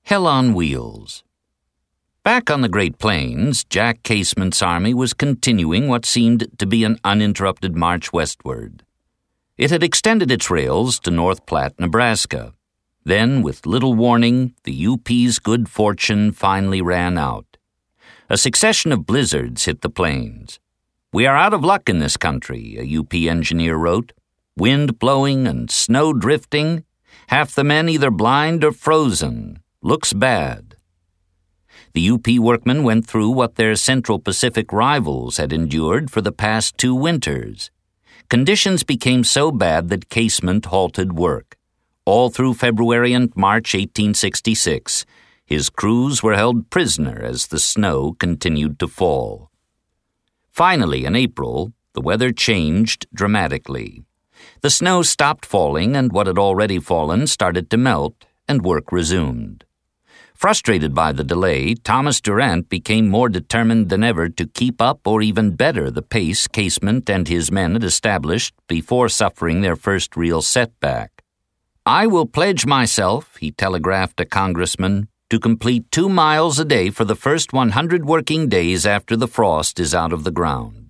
Hell on Wheels. Back on the Great Plains, Jack Casement's army was continuing what seemed to be an uninterrupted march westward. It had extended its rails to North Platte, Nebraska. Then, with little warning, the UP's good fortune finally ran out. A succession of blizzards hit the plains. "We are out of luck in this country," a UP engineer wrote. "Wind blowing and snow drifting. Half the men either blind or frozen. Looks bad." The UP workmen went through what their Central Pacific rivals had endured for the past 2 winters. Conditions became so bad that Casement halted work. All through February and March 1866, his crews were held prisoner as the snow continued to fall. Finally, in April, the weather changed dramatically. The snow stopped falling, and what had already fallen started to melt, and work resumed. Frustrated by the delay, Thomas Durant became more determined than ever to keep up or even better the pace Casement and his men had established before suffering their first real setback. "I will pledge myself," he telegraphed a congressman, "to complete 2 miles a day for the first 100 working days after the frost is out of the ground."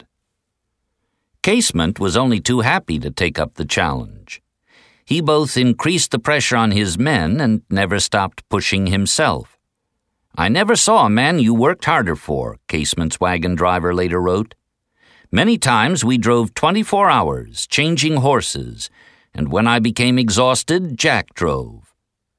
Casement was only too happy to take up the challenge. He both increased the pressure on his men and never stopped pushing himself. "I never saw a man you worked harder for," Casement's wagon driver later wrote. "Many times we drove 24 hours, changing horses, and when I became exhausted, Jack drove."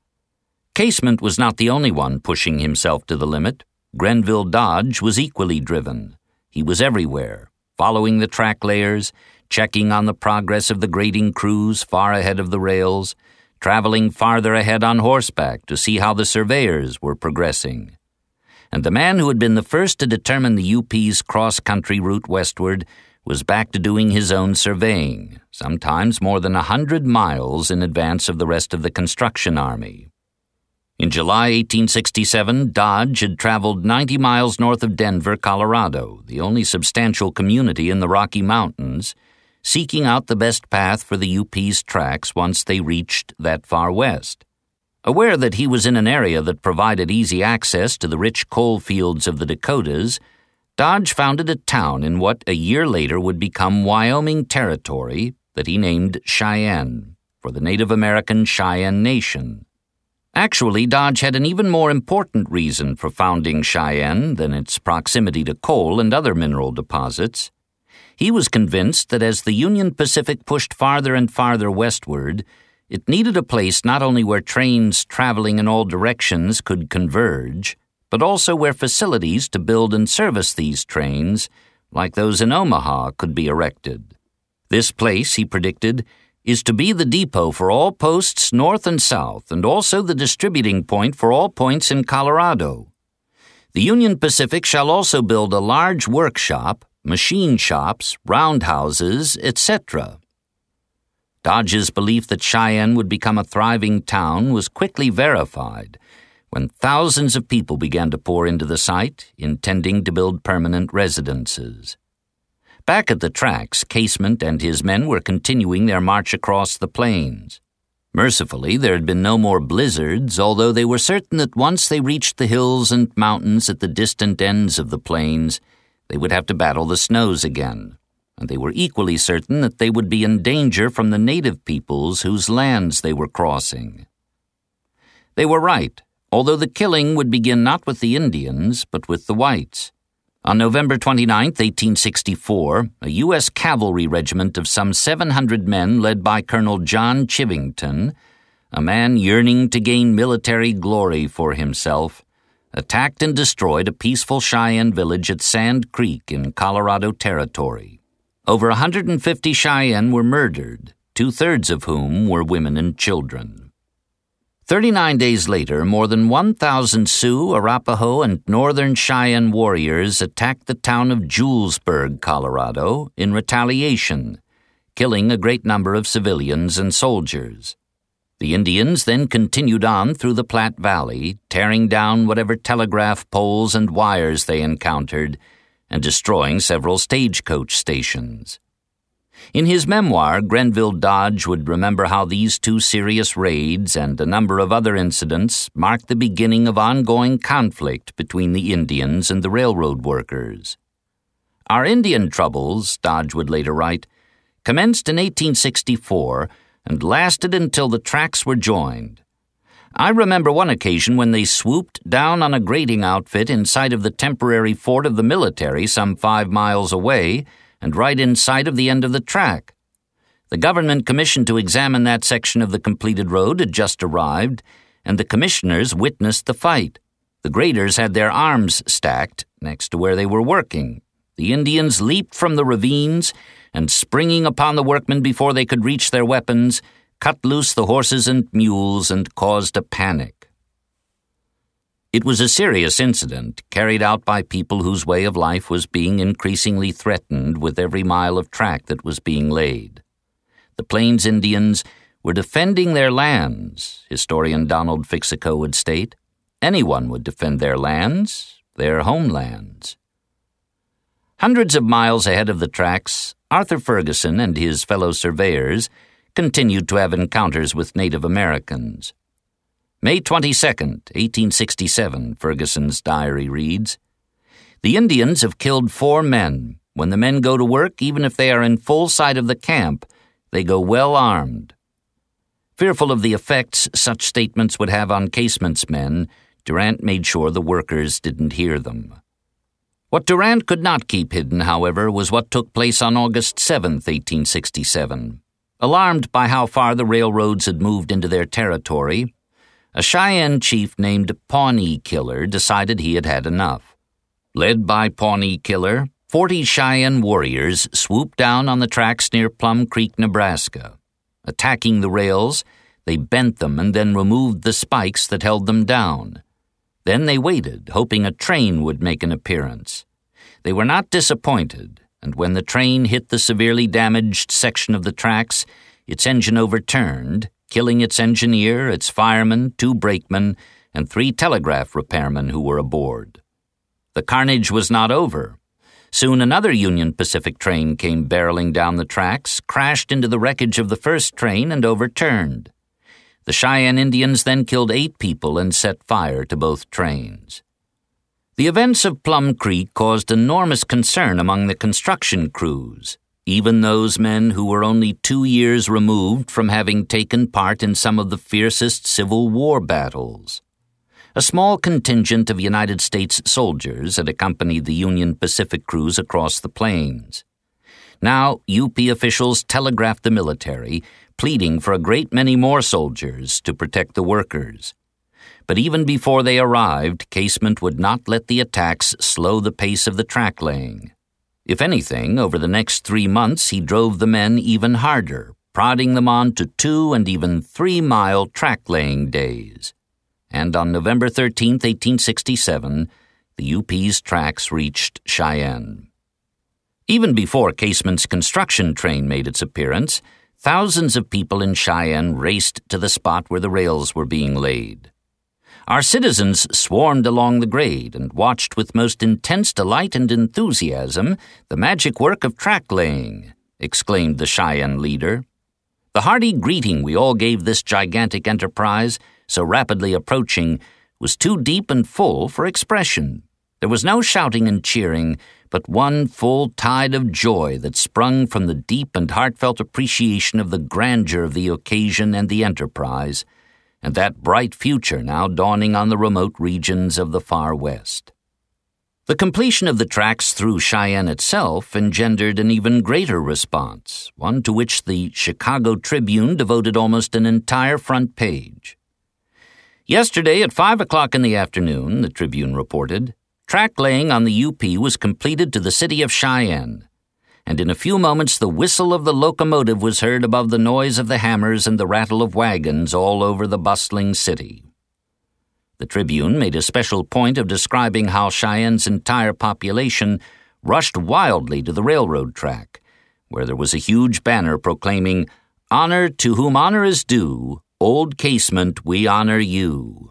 Casement was not the only one pushing himself to the limit. Grenville Dodge was equally driven. He was everywhere, following the track layers, checking on the progress of the grading crews far ahead of the rails, traveling farther ahead on horseback to see how the surveyors were progressing. And the man who had been the first to determine the UP's cross-country route westward was back to doing his own surveying, sometimes more than 100 miles in advance of the rest of the construction army. In July 1867, Dodge had traveled 90 miles north of Denver, Colorado, the only substantial community in the Rocky Mountains, seeking out the best path for the UP's tracks once they reached that far west. Aware that he was in an area that provided easy access to the rich coal fields of the Dakotas, Dodge founded a town in what a year later would become Wyoming Territory that he named Cheyenne, for the Native American Cheyenne Nation. Actually, Dodge had an even more important reason for founding Cheyenne than its proximity to coal and other mineral deposits. He was convinced that as the Union Pacific pushed farther and farther westward, it needed a place not only where trains traveling in all directions could converge, but also where facilities to build and service these trains, like those in Omaha, could be erected. This place, he predicted, is to be the depot for all posts north and south, and also the distributing point for all points in Colorado. The Union Pacific shall also build a large workshop, machine shops, roundhouses, etc. Dodge's belief that Cheyenne would become a thriving town was quickly verified when thousands of people began to pour into the site, intending to build permanent residences. Back at the tracks, Casement and his men were continuing their march across the plains. Mercifully, there had been no more blizzards, although they were certain that once they reached the hills and mountains at the distant ends of the plains, they would have to battle the snows again, and they were equally certain that they would be in danger from the native peoples whose lands they were crossing. They were right, although the killing would begin not with the Indians, but with the whites. On November 29, 1864, a U.S. cavalry regiment of some 700 men led by Colonel John Chivington, a man yearning to gain military glory for himself, attacked and destroyed a peaceful Cheyenne village at Sand Creek in Colorado Territory. Over 150 Cheyenne were murdered, 2/3 of whom were women and children. 39 days later, more than 1,000 Sioux, Arapaho, and Northern Cheyenne warriors attacked the town of Julesburg, Colorado, in retaliation, killing a great number of civilians and soldiers. The Indians then continued on through the Platte Valley, tearing down whatever telegraph poles and wires they encountered, and destroying several stagecoach stations. In his memoir, Grenville Dodge would remember how these two serious raids and a number of other incidents marked the beginning of ongoing conflict between the Indians and the railroad workers. Our Indian troubles, Dodge would later write, commenced in 1864 and lasted until the tracks were joined. I remember one occasion when they swooped down on a grading outfit in sight of the temporary fort of the military some 5 miles away and right in sight of the end of the track. The government commissioned to examine that section of the completed road had just arrived, and the commissioners witnessed the fight. The graders had their arms stacked next to where they were working. The Indians leaped from the ravines and, springing upon the workmen before they could reach their weapons, cut loose the horses and mules and caused a panic. It was a serious incident carried out by people whose way of life was being increasingly threatened with every mile of track that was being laid. The Plains Indians were defending their lands, historian Donald Fixico would state. Anyone would defend their lands, their homelands. Hundreds of miles ahead of the tracks, Arthur Ferguson and his fellow surveyors continued to have encounters with Native Americans. May 22, 1867, Ferguson's diary reads, "The Indians have killed 4 men. When the men go to work, even if they are in full sight of the camp, they go well armed." Fearful of the effects such statements would have on Casement's men, Durant made sure the workers didn't hear them. What Durant could not keep hidden, however, was what took place on August 7, 1867. Alarmed by how far the railroads had moved into their territory, a Cheyenne chief named Pawnee Killer decided he had had enough. Led by Pawnee Killer, 40 Cheyenne warriors swooped down on the tracks near Plum Creek, Nebraska. Attacking the rails, they bent them and then removed the spikes that held them down. Then they waited, hoping a train would make an appearance. They were not disappointed, and when the train hit the severely damaged section of the tracks, its engine overturned, killing its engineer, its fireman, 2 brakemen, and 3 telegraph repairmen who were aboard. The carnage was not over. Soon another Union Pacific train came barreling down the tracks, crashed into the wreckage of the first train, and overturned. The Cheyenne Indians then killed 8 people and set fire to both trains. The events of Plum Creek caused enormous concern among the construction crews, even those men who were only 2 years removed from having taken part in some of the fiercest Civil War battles. A small contingent of United States soldiers had accompanied the Union Pacific crews across the plains. Now, UP officials telegraphed the military, pleading for a great many more soldiers to protect the workers. But even before they arrived, Casement would not let the attacks slow the pace of the track laying. If anything, over the next 3 months he drove the men even harder, prodding them on to 2 and even 3-mile track-laying days. And on November 13, 1867, the UP's tracks reached Cheyenne. Even before Casement's construction train made its appearance, thousands of people in Cheyenne raced to the spot where the rails were being laid. Our citizens swarmed along the grade and watched with most intense delight and enthusiasm the magic work of track-laying, exclaimed the Cheyenne leader. The hearty greeting we all gave this gigantic enterprise, so rapidly approaching, was too deep and full for expression. There was no shouting and cheering, but one full tide of joy that sprung from the deep and heartfelt appreciation of the grandeur of the occasion and the enterprise, and that bright future now dawning on the remote regions of the far west. The completion of the tracks through Cheyenne itself engendered an even greater response, one to which the Chicago Tribune devoted almost an entire front page. Yesterday at 5 o'clock in the afternoon, the Tribune reported, track laying on the UP was completed to the city of Cheyenne, and in a few moments the whistle of the locomotive was heard above the noise of the hammers and the rattle of wagons all over the bustling city. The Tribune made a special point of describing how Cheyenne's entire population rushed wildly to the railroad track, where there was a huge banner proclaiming, "Honor to whom honor is due, Old Casement, we honor you."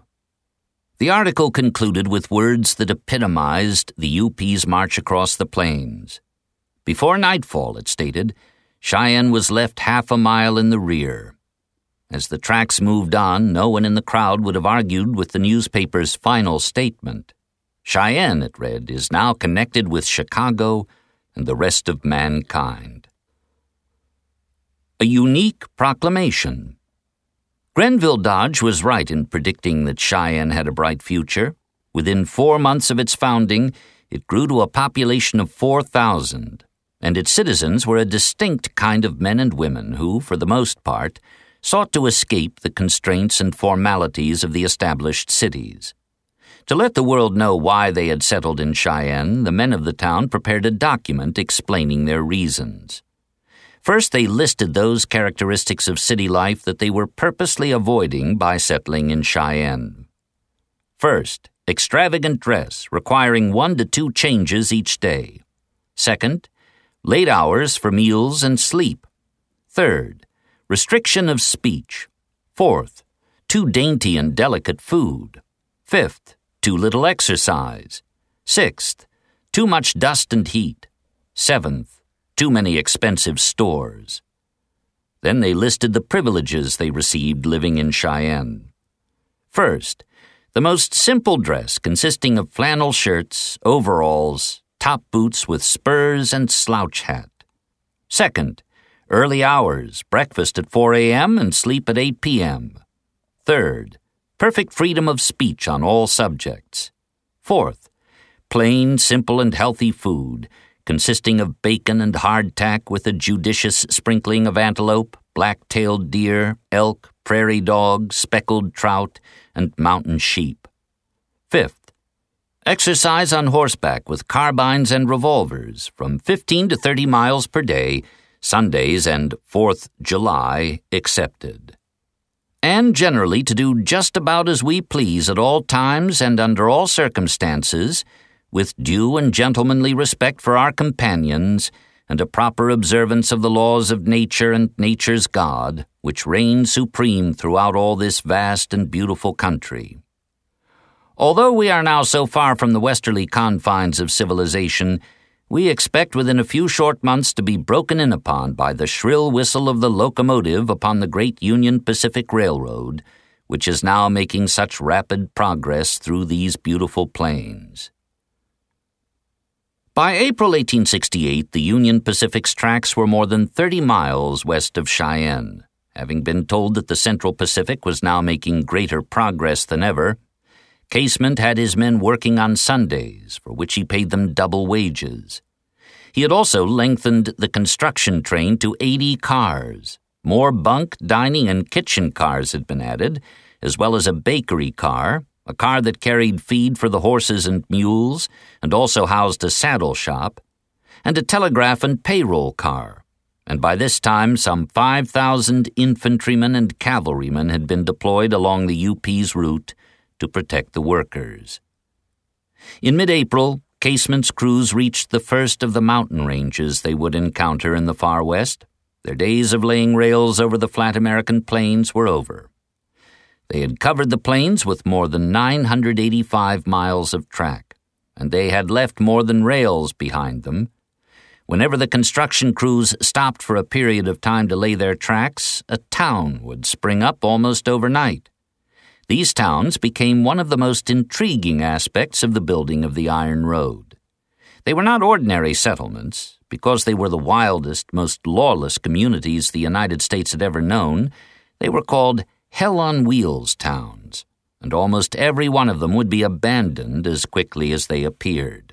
The article concluded with words that epitomized the UP's march across the plains. Before nightfall, it stated, Cheyenne was left half a mile in the rear. As the tracks moved on, no one in the crowd would have argued with the newspaper's final statement. Cheyenne, it read, is now connected with Chicago and the rest of mankind. A unique proclamation. Grenville Dodge was right in predicting that Cheyenne had a bright future. Within 4 months of its founding, it grew to a population of 4,000, and its citizens were a distinct kind of men and women who, for the most part, sought to escape the constraints and formalities of the established cities. To let the world know why they had settled in Cheyenne, the men of the town prepared a document explaining their reasons. First, they listed those characteristics of city life that they were purposely avoiding by settling in Cheyenne. First, extravagant dress, requiring 1 to 2 changes each day. Second, late hours for meals and sleep. Third, restriction of speech. Fourth, too dainty and delicate food. Fifth, too little exercise. Sixth, too much dust and heat. Seventh, too many expensive stores. Then they listed the privileges they received living in Cheyenne. First, the most simple dress consisting of flannel shirts, overalls, top boots with spurs and slouch hat. Second, early hours, breakfast at 4 a.m. and sleep at 8 p.m. Third, perfect freedom of speech on all subjects. Fourth, plain, simple, and healthy food, consisting of bacon and hardtack with a judicious sprinkling of antelope, black-tailed deer, elk, prairie dog, speckled trout, and mountain sheep. Fifth, exercise on horseback with carbines and revolvers from 15 to 30 miles per day, Sundays and 4th July excepted. And generally to do just about as we please at all times and under all circumstances, with due and gentlemanly respect for our companions, and a proper observance of the laws of nature and nature's God, which reign supreme throughout all this vast and beautiful country. Although we are now so far from the westerly confines of civilization, we expect within a few short months to be broken in upon by the shrill whistle of the locomotive upon the great Union Pacific Railroad, which is now making such rapid progress through these beautiful plains. By April 1868, the Union Pacific's tracks were more than 30 miles west of Cheyenne. Having been told that the Central Pacific was now making greater progress than ever, Casement had his men working on Sundays, for which he paid them double wages. He had also lengthened the construction train to 80 cars. More bunk, dining, and kitchen cars had been added, as well as a bakery car, a car that carried feed for the horses and mules, and also housed a saddle shop, and a telegraph and payroll car. And by this time, some 5,000 infantrymen and cavalrymen had been deployed along the UP's route to protect the workers. In mid-April, Casement's crews reached the first of the mountain ranges they would encounter in the far west. Their days of laying rails over the flat American plains were over. They had covered the plains with more than 985 miles of track, and they had left more than rails behind them. Whenever the construction crews stopped for a period of time to lay their tracks, a town would spring up almost overnight. These towns became one of the most intriguing aspects of the building of the Iron Road. They were not ordinary settlements. Because they were the wildest, most lawless communities the United States had ever known, they were called hell-on-wheels towns, and almost every one of them would be abandoned as quickly as they appeared.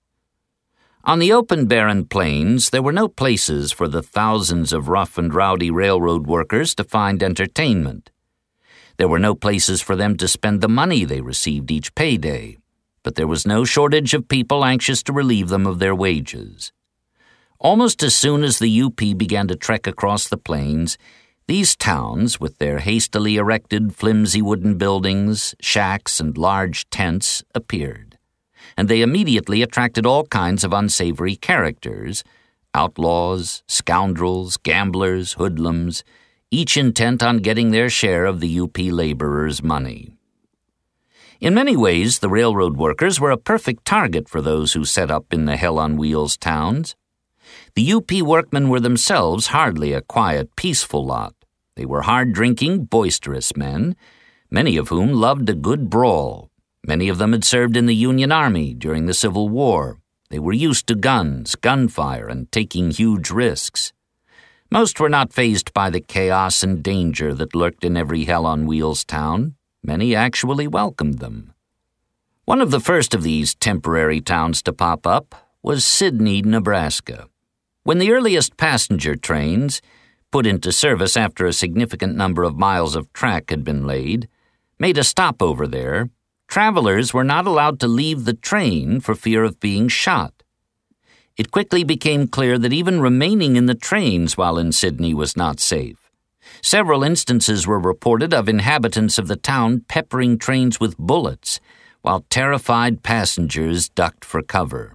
On the open, barren plains, there were no places for the thousands of rough and rowdy railroad workers to find entertainment. There were no places for them to spend the money they received each payday, but there was no shortage of people anxious to relieve them of their wages. Almost as soon as the UP began to trek across the plains, these towns, with their hastily erected, flimsy wooden buildings, shacks, and large tents, appeared, and they immediately attracted all kinds of unsavory characters, outlaws, scoundrels, gamblers, hoodlums, each intent on getting their share of the UP laborers' money. In many ways, the railroad workers were a perfect target for those who set up in the hell-on-wheels towns. The UP workmen were themselves hardly a quiet, peaceful lot. They were hard-drinking, boisterous men, many of whom loved a good brawl. Many of them had served in the Union Army during the Civil War. They were used to guns, gunfire, and taking huge risks. Most were not fazed by the chaos and danger that lurked in every hell-on-wheels town. Many actually welcomed them. One of the first of these temporary towns to pop up was Sidney, Nebraska. When the earliest passenger trains, put into service after a significant number of miles of track had been laid, made a stopover there, travelers were not allowed to leave the train for fear of being shot. It quickly became clear that even remaining in the trains while in Sidney was not safe. Several instances were reported of inhabitants of the town peppering trains with bullets, while terrified passengers ducked for cover.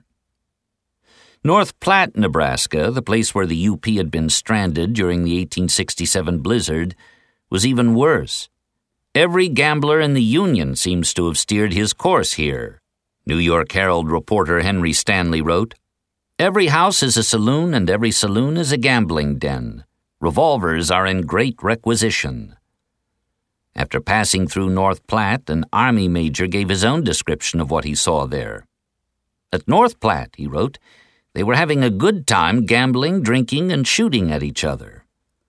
North Platte, Nebraska, the place where the UP had been stranded during the 1867 blizzard, was even worse. Every gambler in the Union seems to have steered his course here. New York Herald reporter Henry Stanley wrote, "Every house is a saloon and every saloon is a gambling den. Revolvers are in great requisition." After passing through North Platte, an Army major gave his own description of what he saw there. "At North Platte," he wrote, "they were having a good time gambling, drinking, and shooting at each other."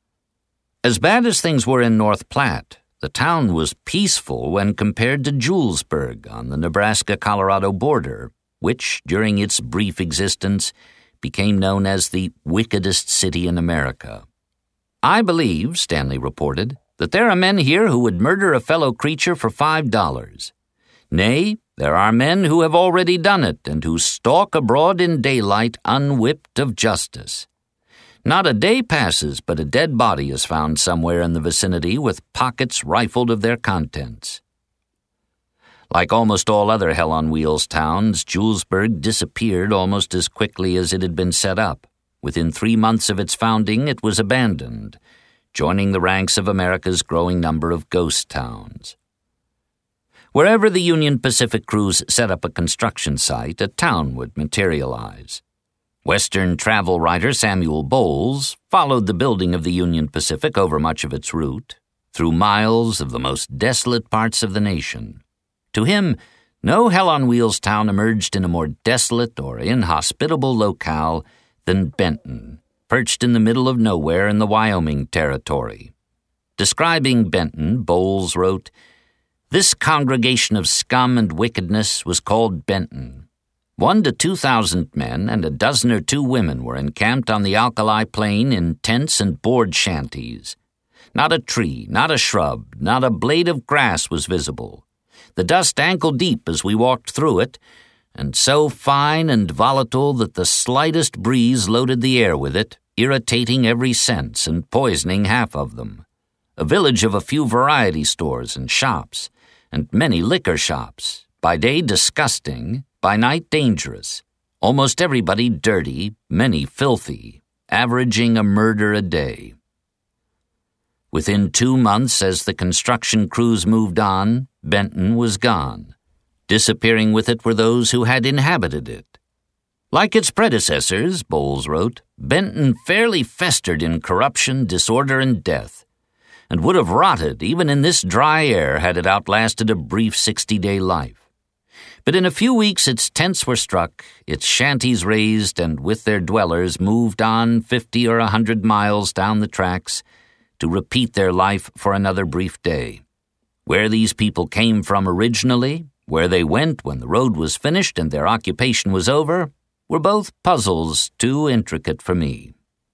As bad as things were in North Platte, the town was peaceful when compared to Julesburg on the Nebraska-Colorado border, which, during its brief existence, became known as the wickedest city in America. "I believe," Stanley reported, "that there are men here who would murder a fellow creature for $5. Nay, there are men who have already done it and who stalk abroad in daylight unwhipped of justice. Not a day passes but a dead body is found somewhere in the vicinity with pockets rifled of their contents." Like almost all other hell-on-wheels towns, Julesburg disappeared almost as quickly as it had been set up. Within 3 months of its founding, it was abandoned, joining the ranks of America's growing number of ghost towns. Wherever the Union Pacific crews set up a construction site, a town would materialize. Western travel writer Samuel Bowles followed the building of the Union Pacific over much of its route, through miles of the most desolate parts of the nation. To him, no hell-on-wheels town emerged in a more desolate or inhospitable locale than Benton, perched in the middle of nowhere in the Wyoming Territory. Describing Benton, Bowles wrote, "This congregation of scum and wickedness was called Benton. 1,000 to 2,000 men and a dozen or two women were encamped on the Alkali Plain in tents and board shanties. Not a tree, not a shrub, not a blade of grass was visible. The dust ankle-deep as we walked through it, and so fine and volatile that the slightest breeze loaded the air with it, irritating every sense and poisoning half of them. A village of a few variety stores and shops, and many liquor shops, by day disgusting, by night dangerous, almost everybody dirty, many filthy, averaging a murder a day." Within 2 months, as the construction crews moved on, Benton was gone. Disappearing with it were those who had inhabited it. Like its predecessors, Bowles wrote, Benton fairly festered in corruption, disorder, and death, and would have rotted even in this dry air had it outlasted a brief 60-day life. But in a few weeks its tents were struck, its shanties raised, and with their dwellers moved on 50 or 100 miles down the tracks to repeat their life for another brief day. Where these people came from originally, where they went when the road was finished and their occupation was over, were both puzzles too intricate for me.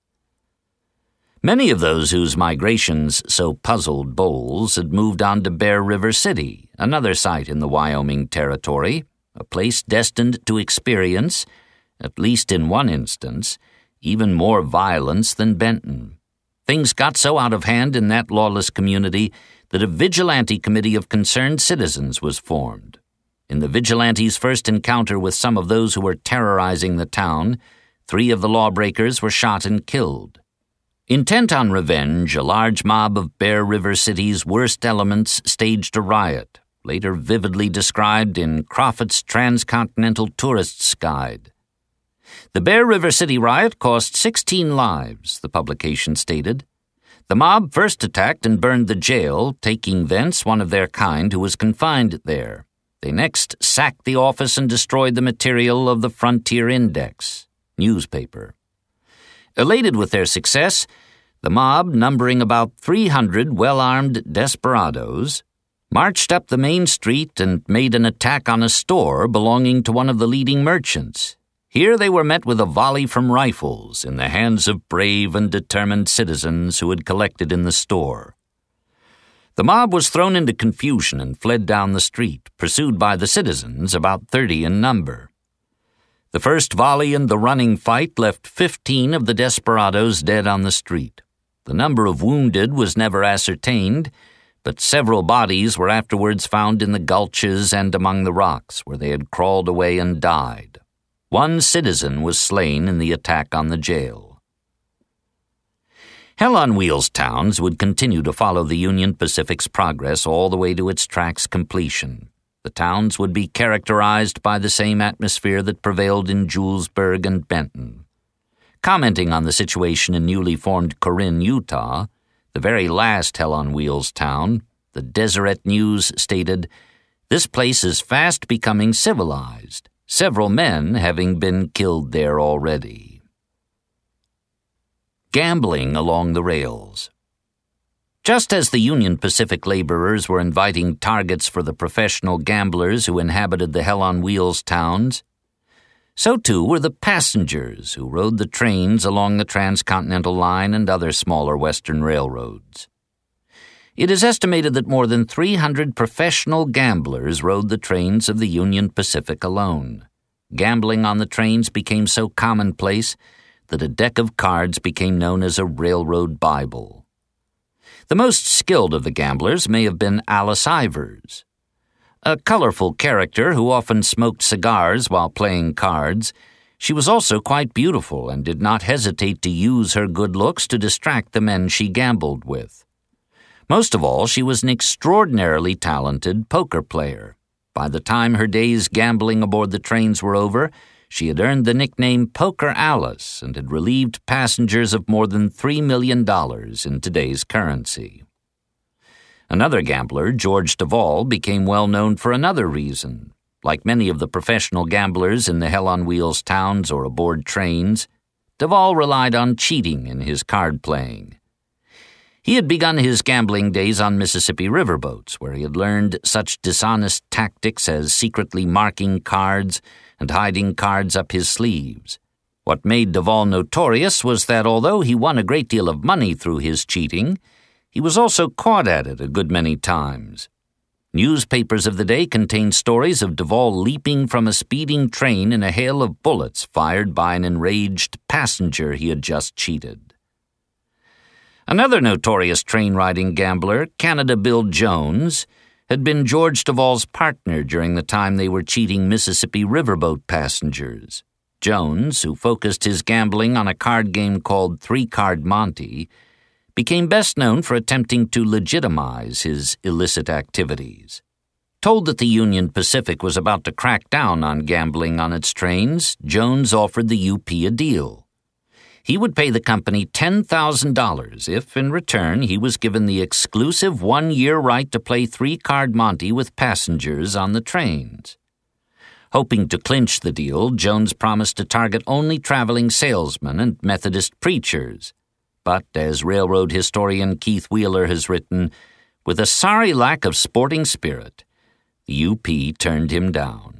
Many of those whose migrations so puzzled Bowles had moved on to Bear River City, another site in the Wyoming Territory, a place destined to experience, at least in one instance, even more violence than Benton. Things got so out of hand in that lawless community that a vigilante committee of concerned citizens was formed. In the vigilantes' first encounter with some of those who were terrorizing the town, 3 of the lawbreakers were shot and killed. Intent on revenge, a large mob of Bear River City's worst elements staged a riot, later vividly described in Crawford's Transcontinental Tourist's Guide. The Bear River City riot cost 16 lives, the publication stated. The mob first attacked and burned the jail, taking thence one of their kind who was confined there. They next sacked the office and destroyed the material of the Frontier Index newspaper. Elated with their success, the mob, numbering about 300 well-armed desperadoes, marched up the main street and made an attack on a store belonging to one of the leading merchants. Here they were met with a volley from rifles in the hands of brave and determined citizens who had collected in the store. The mob was thrown into confusion and fled down the street, pursued by the citizens, about 30 in number. The first volley and the running fight left 15 of the desperadoes dead on the street. The number of wounded was never ascertained, but several bodies were afterwards found in the gulches and among the rocks where they had crawled away and died. One citizen was slain in the attack on the jail. Hell on Wheels towns would continue to follow the Union Pacific's progress all the way to its track's completion. The towns would be characterized by the same atmosphere that prevailed in Julesburg and Benton. Commenting on the situation in newly formed Corinne, Utah, the very last Hell on Wheels town, the Deseret News stated, "This place is fast becoming civilized, several men having been killed there already." Gambling along the rails. Just as the Union Pacific laborers were inviting targets for the professional gamblers who inhabited the Hell on Wheels towns, so too were the passengers who rode the trains along the Transcontinental Line and other smaller Western railroads. It is estimated that more than 300 professional gamblers rode the trains of the Union Pacific alone. Gambling on the trains became so commonplace that a deck of cards became known as a railroad Bible. The most skilled of the gamblers may have been Alice Ivers. A colorful character who often smoked cigars while playing cards, she was also quite beautiful and did not hesitate to use her good looks to distract the men she gambled with. Most of all, she was an extraordinarily talented poker player. By the time her days gambling aboard the trains were over, she had earned the nickname Poker Alice and had relieved passengers of more than $3 million in today's currency. Another gambler, George Duvall, became well known for another reason. Like many of the professional gamblers in the Hell on Wheels towns or aboard trains, Duvall relied on cheating in his card playing. He had begun his gambling days on Mississippi riverboats, where he had learned such dishonest tactics as secretly marking cards and hiding cards up his sleeves. What made Duvall notorious was that although he won a great deal of money through his cheating, he was also caught at it a good many times. Newspapers of the day contained stories of Duvall leaping from a speeding train in a hail of bullets fired by an enraged passenger he had just cheated. Another notorious train-riding gambler, Canada Bill Jones, had been George Duvall's partner during the time they were cheating Mississippi riverboat passengers. Jones, who focused his gambling on a card game called Three-Card Monte, became best known for attempting to legitimize his illicit activities. Told that the Union Pacific was about to crack down on gambling on its trains, Jones offered the UP a deal. He would pay the company $10,000 if, in return, he was given the exclusive one-year right to play Three-Card Monte with passengers on the trains. Hoping to clinch the deal, Jones promised to target only traveling salesmen and Methodist preachers. But, as railroad historian Keith Wheeler has written, with a sorry lack of sporting spirit, the UP turned him down.